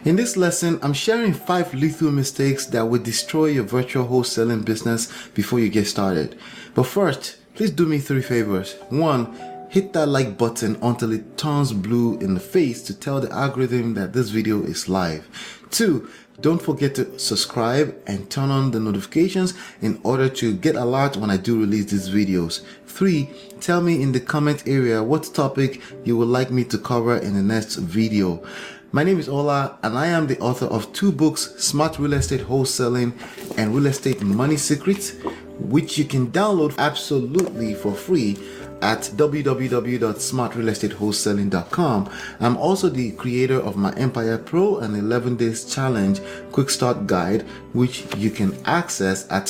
In this lesson, I'm sharing 5 lethal mistakes that will destroy your virtual wholesaling business before you get started. But first, please do me 3 favors. 1, hit that like button until it turns blue in the face to tell the algorithm that this video is live. 2, don't forget to subscribe and turn on the notifications in order to get alert when I do release these videos. 3, tell me in the comment area what topic you would like me to cover in the next video. My name is Ola and I am the author of 2 books, Smart Real Estate Wholesaling and Real Estate Money Secrets, which you can download absolutely for free at www.smartrealestatewholesaling.com. I'm also the creator of my Empire Pro and 11 Days Challenge Quick Start Guide, which you can access at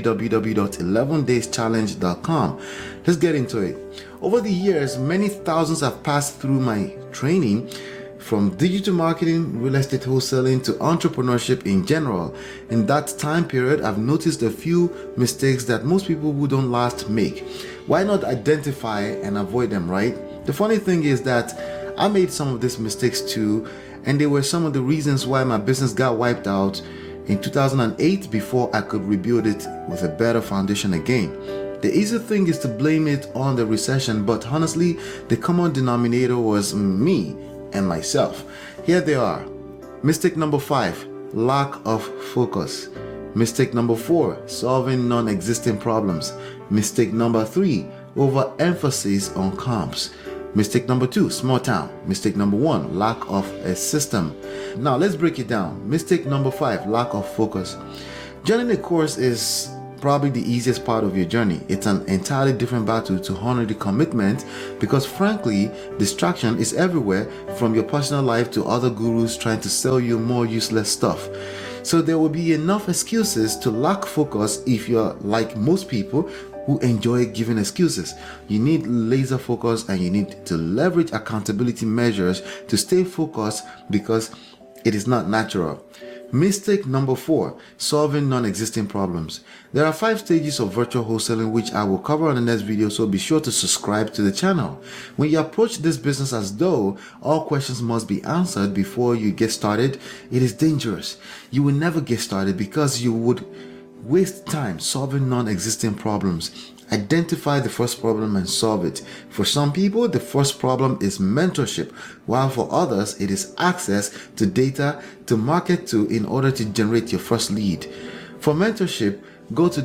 www.11dayschallenge.com. Let's get into it. Over the years, many thousands have passed through my training, from digital marketing, real estate wholesaling to entrepreneurship in general. In that time period, I've noticed a few mistakes that most people who don't last make. Why not identify and avoid them, right? The funny thing is that I made some of these mistakes too, and they were some of the reasons why my business got wiped out in 2008 before I could rebuild it with a better foundation again. The easy thing is to blame it on the recession, but honestly, the common denominator was me and myself. Here they are. Mistake number 5, lack of focus. Mistake number 4, solving non-existent problems. Mistake number 3, overemphasis on comps. Mistake number 2, small town. Mistake number 1, lack of a system. Now let's break it down. Mistake number 5, lack of focus. Joining a course is probably the easiest part of your journey. It's an entirely different battle to honor the commitment because frankly, distraction is everywhere, from your personal life to other gurus trying to sell you more useless stuff. So there will be enough excuses to lack focus if you're like most people who enjoy giving excuses. You need laser focus and you need to leverage accountability measures to stay focused because it is not natural. Mistake number 4, solving non-existing problems. There are 5 stages of virtual wholesaling which I will cover on the next video, so be sure to subscribe to the channel. When you approach this business as though all questions must be answered before you get started, it is dangerous. You will never get started because you would waste time solving non-existing problems. Identify the first problem and solve it. For some people, the first problem is mentorship, while for others, it is access to data to market to in order to generate your first lead. For mentorship, go to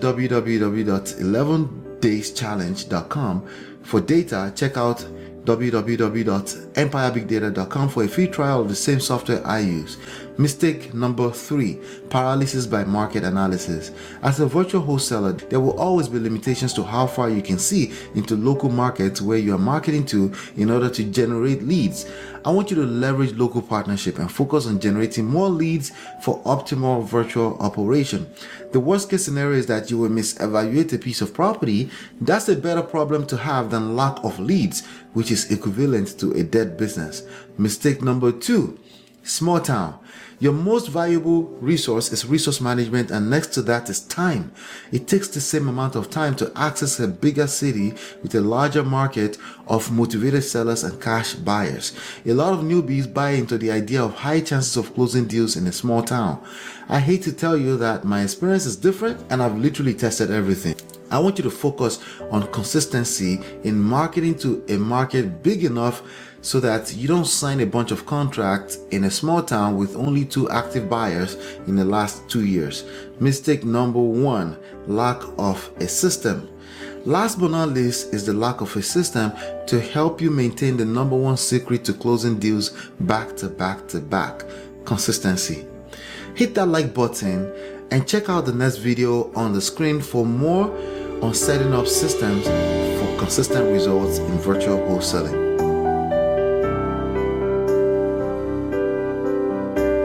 www.11dayschallenge.com. For data, check out www.empirebigdata.com for a free trial of the same software I use. Mistake number 3, paralysis by market analysis. As a virtual wholesaler, there will always be limitations to how far you can see into local markets where you are marketing to in order to generate leads. I want you to leverage local partnership and focus on generating more leads for optimal virtual operation. The worst case scenario is that you will misevaluate a piece of property. That's a better problem to have than lack of leads, which is equivalent to a dead business. Mistake number 2, small town. Your most valuable resource is resource management, and next to that is time. It takes the same amount of time to access a bigger city with a larger market of motivated sellers and cash buyers. A lot of newbies buy into the idea of high chances of closing deals in a small town. I hate to tell you that my experience is different and I've literally tested everything. I want you to focus on consistency in marketing to a market big enough so that you don't sign a bunch of contracts in a small town with only 2 active buyers in the last 2 years. Mistake number 1, lack of a system. Last but not least is the lack of a system to help you maintain the number 1 secret to closing deals back to back to back: consistency. Hit that like button and check out the next video on the screen for more on setting up systems for consistent results in virtual wholesaling.